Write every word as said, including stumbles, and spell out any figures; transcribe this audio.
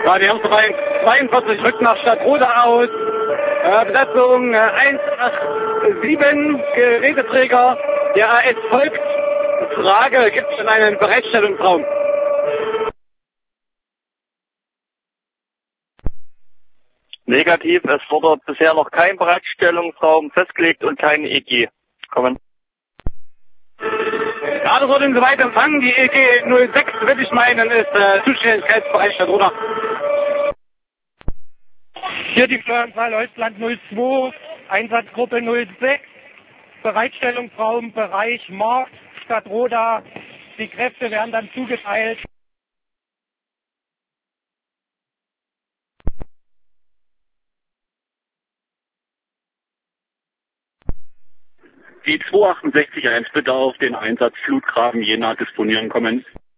Ja, die haben vorbei zweiundvierzig rückt nach Stadtroda aus. Äh, Besetzung äh, eins acht sieben, Geräteträger. Der A S folgt. Frage, gibt es denn einen Bereitstellungsraum? Negativ, es wurde bisher noch kein Bereitstellungsraum festgelegt und kein E G. Kommen. Ja, das wurde insoweit empfangen. Die E G null sechs, würde ich meinen, ist äh, Zuständigkeitsbereich Stadtroda. Hier die Feuerwehr Deutschland null zwei, Einsatzgruppe null sechs, Bereitstellungsraum Bereich Markt, Stadtroda. Die Kräfte werden dann zugeteilt. Die zwei achtundsechzig eins bitte auf den Einsatz Flutgraben Jena disponieren kommen.